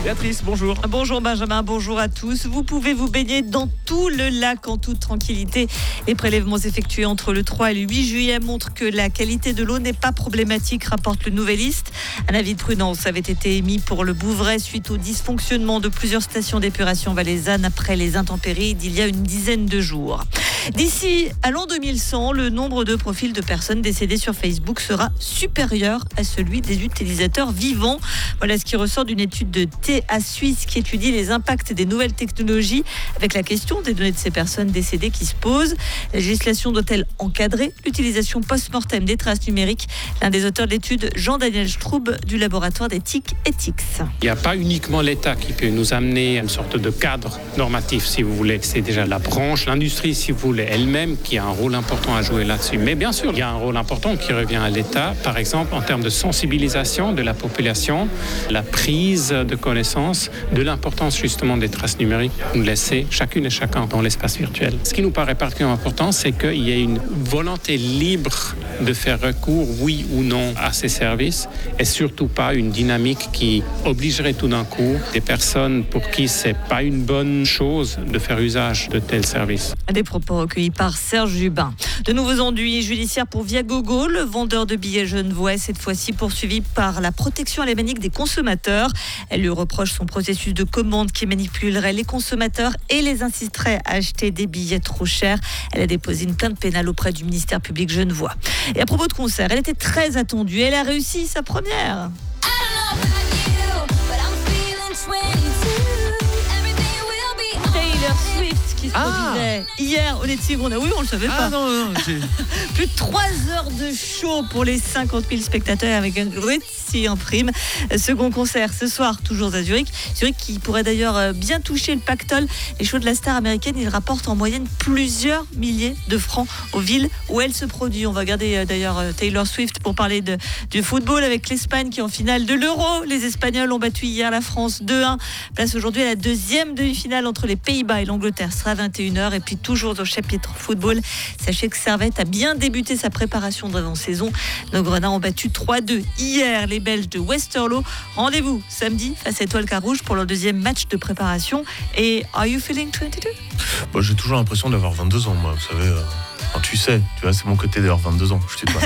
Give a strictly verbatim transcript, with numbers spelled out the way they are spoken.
Béatrice, bonjour. Bonjour Benjamin, bonjour à tous. Vous pouvez vous baigner dans tout le lac en toute tranquillité. Les prélèvements effectués entre le trois et le huit juillet montrent que la qualité de l'eau n'est pas problématique, rapporte le Nouvelliste. Un avis de prudence avait été émis pour le Bouvray suite au dysfonctionnement de plusieurs stations d'épuration valaisanne après les intempéries d'il y a une dizaine de jours. D'ici à l'an deux mille cent, le nombre de profils de personnes décédées sur Facebook sera supérieur à celui des utilisateurs vivants. Voilà ce qui ressort d'une étude de T A Suisse qui étudie les impacts des nouvelles technologies avec la question des données de ces personnes décédées qui se pose. La législation doit-elle encadrer l'utilisation post-mortem des traces numériques? L'un des auteurs de l'étude, Jean-Daniel Straub du laboratoire d'éthique Ethics. Il n'y a pas uniquement l'État qui peut nous amener à une sorte de cadre normatif, si vous voulez. C'est déjà la branche, l'industrie, si vous voulez, elle-même qui a un rôle important à jouer là-dessus. Mais bien sûr, il y a un rôle important qui revient à l'État, par exemple en termes de sensibilisation de la population, la prise de connaissance de l'importance justement des traces numériques nous laisser chacune et chacun dans l'espace virtuel. Ce qui nous paraît particulièrement important, c'est qu'il y ait une volonté libre de faire recours, oui ou non, à ces services et surtout pas une dynamique qui obligerait tout d'un coup des personnes pour qui c'est pas une bonne chose de faire usage de tels services. Des propos recueillis par Serge Jubin. De nouveaux enduits judiciaires pour Viagogo, le vendeur de billets genevois, cette fois-ci poursuivi par la protection alémanique des consommateurs. Elle lui reproche son processus de commande qui manipulerait les consommateurs et les inciterait à acheter des billets trop chers. Elle a déposé une plainte pénale auprès du ministère public genevois. Et à propos de concert, elle était très attendue. Elle a réussi sa première. Taylor Swift qui se produisait ah. hier au Let's on a oui on le savait ah pas. Non, non, j'ai... Plus de trois heures de show pour les cinquante mille spectateurs avec un Grüezi en prime. Second concert ce soir toujours à Zurich. Zurich qui pourrait d'ailleurs bien toucher le pactole. Les shows de la star américaine, ils rapportent en moyenne plusieurs milliers de francs aux villes où elle se produit. On va regarder d'ailleurs Taylor Swift pour parler de, du football avec l'Espagne qui est en finale de l'Euro. Les Espagnols ont battu hier la France deux un. Place aujourd'hui à la deuxième demi-finale entre les Pays-Bas et l'Angleterre sera à vingt et une heures. Et puis toujours au chapitre football, sachez que Servette a bien débuté sa préparation d'avant-saison. Nos Grenats ont battu trois deux hier les Belges de Westerlo. Rendez-vous samedi face à Étoile Carouge pour leur deuxième match de préparation. Et are you feeling vingt-deux? Moi, j'ai toujours l'impression d'avoir vingt-deux ans, moi, vous savez. Euh, tu sais, tu vois, c'est mon côté d'avoir vingt-deux ans. Je sais pas.